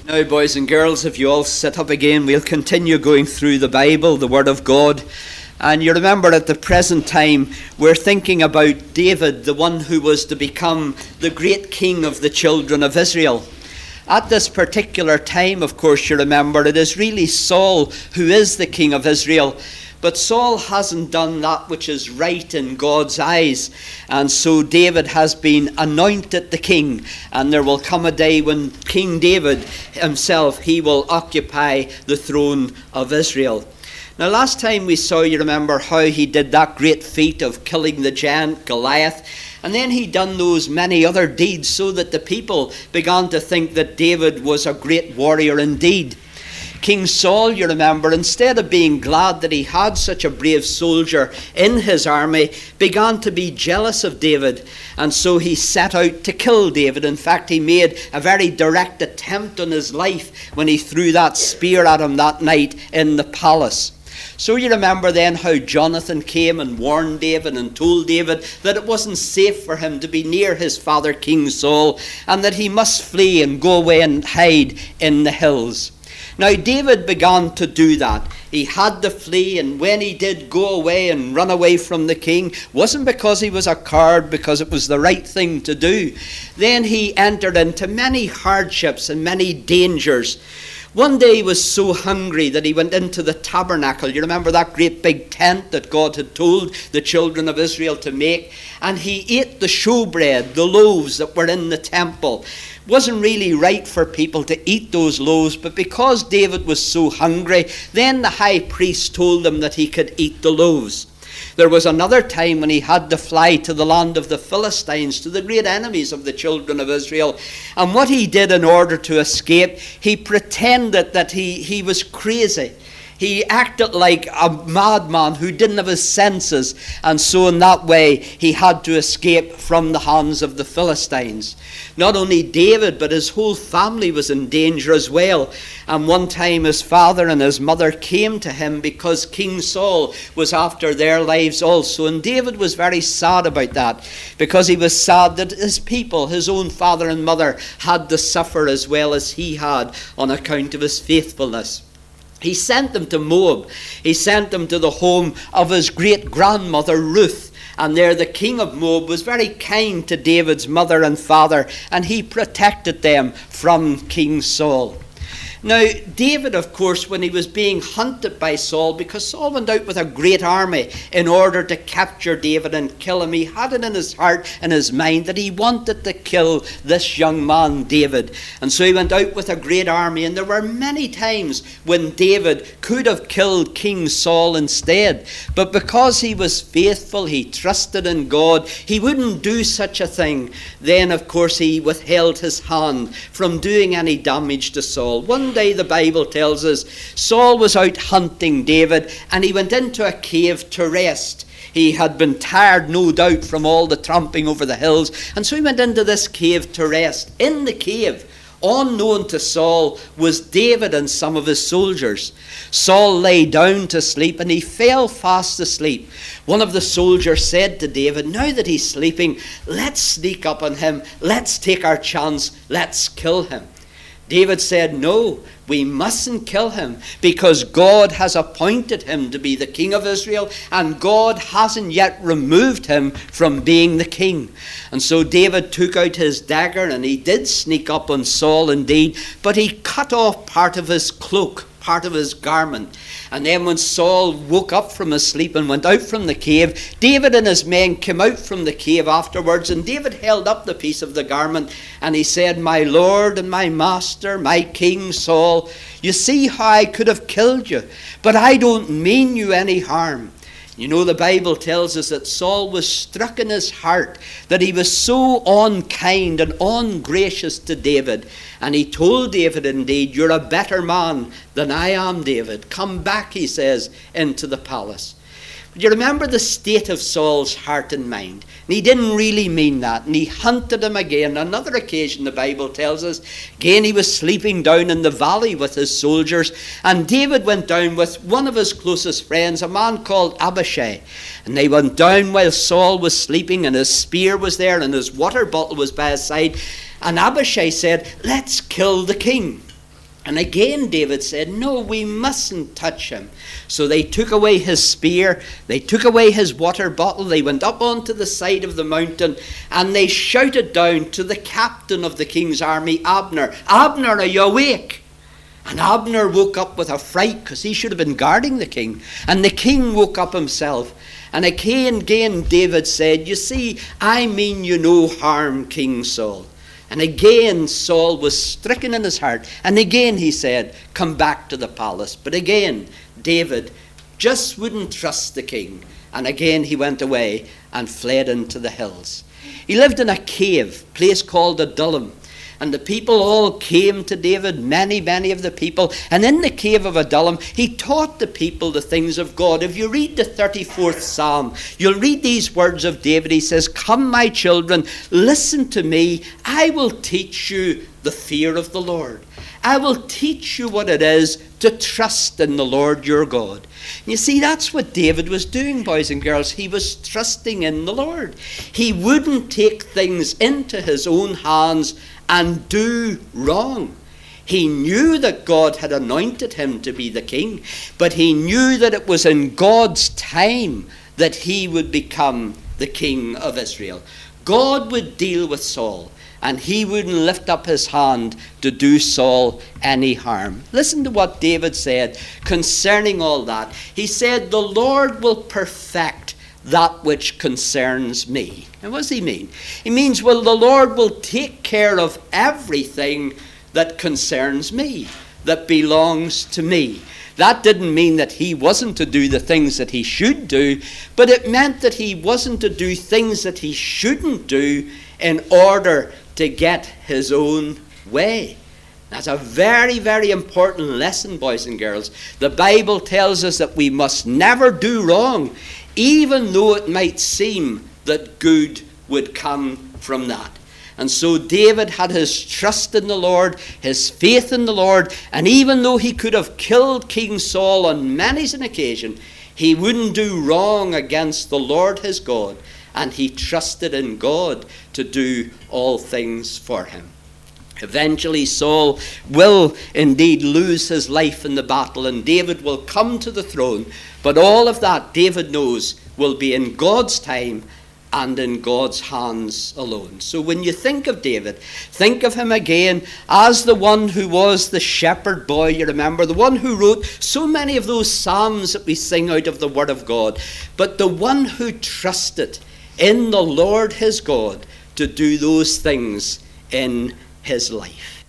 Now, boys and girls, if you all sit up again, we'll continue going through the Bible, the Word of God. And you remember at the present time, we're thinking about David, the one who was to become the great king of the children of Israel. At this particular time, of course, you remember, it is really Saul who is the king of Israel. But Saul hasn't done that which is right in God's eyes. And so David has been anointed the king. And there will come a day when King David himself, he will occupy the throne of Israel. Now, last time we saw, you remember, how he did that great feat of killing the giant Goliath. And then he done those many other deeds so that the people began to think that David was a great warrior indeed. King Saul, you remember, instead of being glad that he had such a brave soldier in his army, began to be jealous of David. And so he set out to kill David. In fact, he made a very direct attempt on his life when he threw that spear at him that night in the palace. So you remember then how Jonathan came and warned David and told David that it wasn't safe for him to be near his father King Saul, and that he must flee and go away and hide in the hills. Now, David began to do that. He had to flee, and when he did go away and run away from the king, wasn't because he was a coward, because it was the right thing to do. Then he entered into many hardships and many dangers. One day he was so hungry that he went into the tabernacle. You remember that great big tent that God had told the children of Israel to make? And he ate the showbread, the loaves that were in the temple. It wasn't really right for people to eat those loaves, but because David was so hungry, then the high priest told him that he could eat the loaves. There was another time when he had to fly to the land of the Philistines, to the great enemies of the children of Israel. And what he did in order to escape, he pretended that he was crazy. He acted like a madman who didn't have his senses. And so in that way, he had to escape from the hands of the Philistines. Not only David, but his whole family was in danger as well. And one time his father and his mother came to him because King Saul was after their lives also. And David was very sad about that, because he was sad that his people, his own father and mother, had to suffer as well as he had on account of his faithfulness. He sent them to Moab. He sent them to the home of his great-grandmother Ruth. And there the king of Moab was very kind to David's mother and father, and he protected them from King Saul. Now, David, of course, when he was being hunted by Saul, because Saul went out with a great army in order to capture David and kill him, he had it in his heart and his mind that he wanted to kill this young man, David. And so he went out with a great army, and there were many times when David could have killed King Saul instead. But because he was faithful, he trusted in God, he wouldn't do such a thing. Then, of course, he withheld his hand from doing any damage to Saul. One day the Bible tells us Saul was out hunting David, and he went into a cave to rest. He had been tired, no doubt, from all the tramping over the hills, and so he went into this cave to rest. In the cave, unknown to Saul, was David and some of his soldiers. Saul lay down to sleep, and he fell fast asleep. One of the soldiers said to David, "Now that he's sleeping, let's sneak up on him. Let's take our chance. Let's kill him." David said, "No, we mustn't kill him, because God has appointed him to be the king of Israel, and God hasn't yet removed him from being the king." And so David took out his dagger, and he did sneak up on Saul indeed, but he cut off part of his cloak, part of his garment. And then when Saul woke up from his sleep and went out from the cave, David and his men came out from the cave afterwards, and David held up the piece of the garment, and he said, "My Lord and my master, my King Saul, you see how I could have killed you, but I don't mean you any harm." You know, the Bible tells us that Saul was struck in his heart that he was so unkind and ungracious to David. And he told David, indeed, "You're a better man than I am, David. Come back," he says, "into the palace." But you remember the state of Saul's heart and mind. And he didn't really mean that. And he hunted him again. On another occasion, the Bible tells us, again he was sleeping down in the valley with his soldiers. And David went down with one of his closest friends, a man called Abishai. And they went down while Saul was sleeping, and his spear was there, and his water bottle was by his side. And Abishai said, "Let's kill the king." And again David said, no, we mustn't touch him. So they took away his spear, they took away his water bottle, they went up onto the side of the mountain, and they shouted down to the captain of the king's army, Abner, Abner, are you awake? And Abner woke up with a fright, because he should have been guarding the king. And the king woke up himself. And again David said, you see, I mean you no harm, King Saul. And again Saul was stricken in his heart. And again he said, come back to the palace. But again David just wouldn't trust the king. And again he went away and fled into the hills. He lived in a cave, a place called Adullam. And the people all came to David, many of the people. And in the cave of Adullam, he taught the people the things of God. If you read the 34th Psalm, you'll read these words of David. He says, come, my children, listen to me. I will teach you the fear of the Lord. I will teach you what it is to trust in the Lord your God. And you see, that's what David was doing, boys and girls. He was trusting in the Lord. He wouldn't take things into his own hands and do wrong. He knew that God had anointed him to be the king, but he knew that it was in God's time that he would become the king of Israel. God would deal with Saul, and he wouldn't lift up his hand to do Saul any harm. Listen to what David said concerning all that. He said, the Lord will perfect that which concerns me. And what does he mean? He means, well, the Lord will take care of everything that concerns me, that belongs to me. That didn't mean that he wasn't to do the things that he should do, but it meant that he wasn't to do things that he shouldn't do in order to get his own way. That's a very important lesson, boys and girls. The Bible tells us that we must never do wrong, even though it might seem that good would come from that. And so David had his trust in the Lord, his faith in the Lord, and even though he could have killed King Saul on many an occasion, he wouldn't do wrong against the Lord his God, and he trusted in God to do all things for him. Eventually Saul will indeed lose his life in the battle, and David will come to the throne. But all of that, David knows, will be in God's time and in God's hands alone. So when you think of David, think of him again as the one who was the shepherd boy, you remember, the one who wrote so many of those psalms that we sing out of the Word of God, but the one who trusted in the Lord his God to do those things in his life.